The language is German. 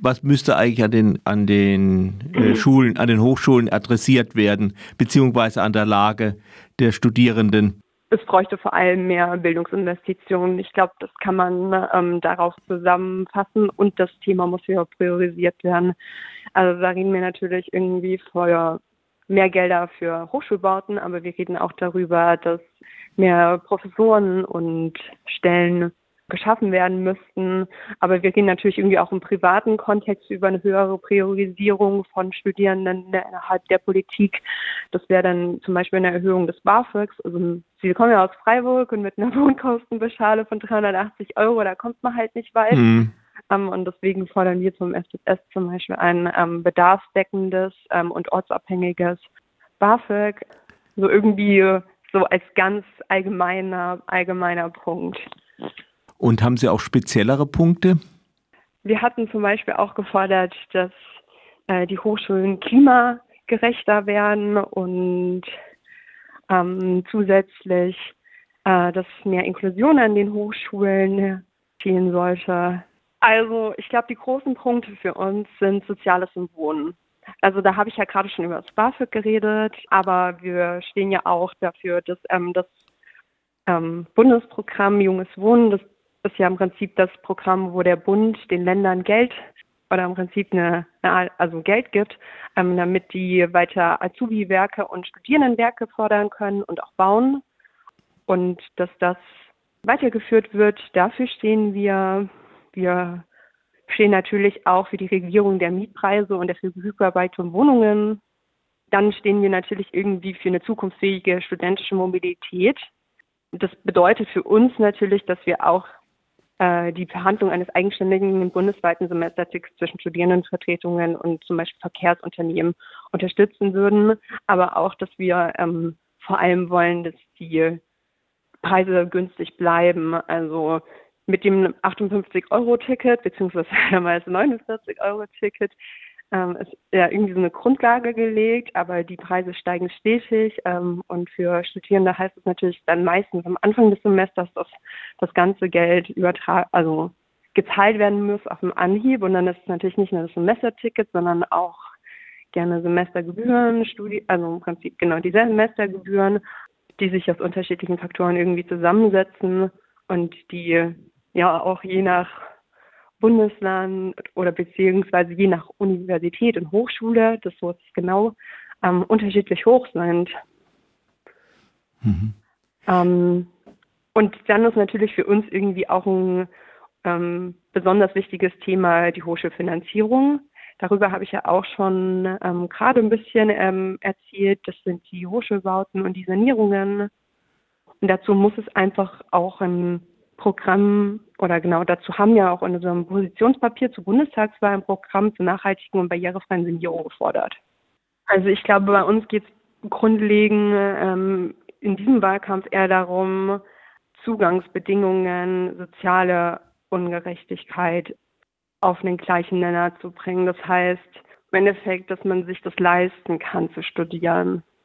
was müsste eigentlich an den Schulen, an den Hochschulen adressiert werden, beziehungsweise an der Lage der Studierenden? Es bräuchte vor allem mehr Bildungsinvestitionen. Ich glaube, das kann man darauf zusammenfassen und das Thema muss ja priorisiert werden. Also da reden wir natürlich irgendwie für mehr Gelder für Hochschulbauten, aber wir reden auch darüber, dass mehr Professoren und Stellen geschaffen werden müssten. Aber wir reden natürlich irgendwie auch im privaten Kontext über eine höhere Priorisierung von Studierenden innerhalb der Politik. Das wäre dann zum Beispiel eine Erhöhung des BAföGs. Also Sie kommen ja aus Freiburg und mit einer Wohnkostenpauschale von 380 Euro, da kommt man halt nicht weit. Und deswegen fordern wir zum SZS zum Beispiel ein bedarfsdeckendes und ortsabhängiges BAföG. So irgendwie so als ganz allgemeiner Punkt. Und haben Sie auch speziellere Punkte? Wir hatten zum Beispiel auch gefordert, dass die Hochschulen klimagerechter werden und zusätzlich, dass mehr Inklusion an den Hochschulen stehen sollte. Also ich glaube, die großen Punkte für uns sind Soziales und Wohnen. Also da habe ich ja gerade schon über das BAföG geredet, aber wir stehen ja auch dafür, dass das Bundesprogramm Junges Wohnen, das ist ja im Prinzip das Programm, wo der Bund den Ländern Geld oder im Prinzip also Geld gibt, damit die weiter Azubi-Werke und Studierendenwerke fördern können und auch bauen. Und dass das weitergeführt wird, dafür stehen wir. Wir stehen natürlich auch für die Regulierung der Mietpreise und der Verfügbarkeit von Wohnungen. Dann stehen wir natürlich irgendwie für eine zukunftsfähige studentische Mobilität. Das bedeutet für uns natürlich, dass wir auch die Verhandlung eines eigenständigen bundesweiten Semestertickets zwischen Studierendenvertretungen und zum Beispiel Verkehrsunternehmen unterstützen würden, aber auch, dass wir vor allem wollen, dass die Preise günstig bleiben. Also mit dem 58-Euro-Ticket beziehungsweise damals 49-Euro-Ticket ist ja irgendwie so eine Grundlage gelegt, aber die Preise steigen stetig und für Studierende heißt es natürlich dann meistens am Anfang des Semesters, dass das ganze Geld gezahlt werden muss auf dem Anhieb und dann ist es natürlich nicht nur das Semesterticket, sondern auch gerne Semestergebühren, also im Prinzip genau die Semestergebühren, die sich aus unterschiedlichen Faktoren irgendwie zusammensetzen und die ja auch je nach Bundesland oder beziehungsweise je nach Universität und Hochschule, das so ist genau, unterschiedlich hoch sind. Und dann ist natürlich für uns irgendwie auch ein besonders wichtiges Thema die Hochschulfinanzierung. Darüber habe ich ja auch schon gerade ein bisschen erzählt. Das sind die Hochschulbauten und die Sanierungen. Und dazu muss es einfach auch ein Programm, oder genau dazu haben wir auch in unserem Positionspapier zur Bundestagswahl ein Programm zur nachhaltigen und barrierefreien Sanierung gefordert. Also ich glaube, bei uns geht es grundlegend in diesem Wahlkampf eher darum, Zugangsbedingungen, soziale Ungerechtigkeit auf den gleichen Nenner zu bringen. Das heißt im Endeffekt, dass man sich das leisten kann zu studieren.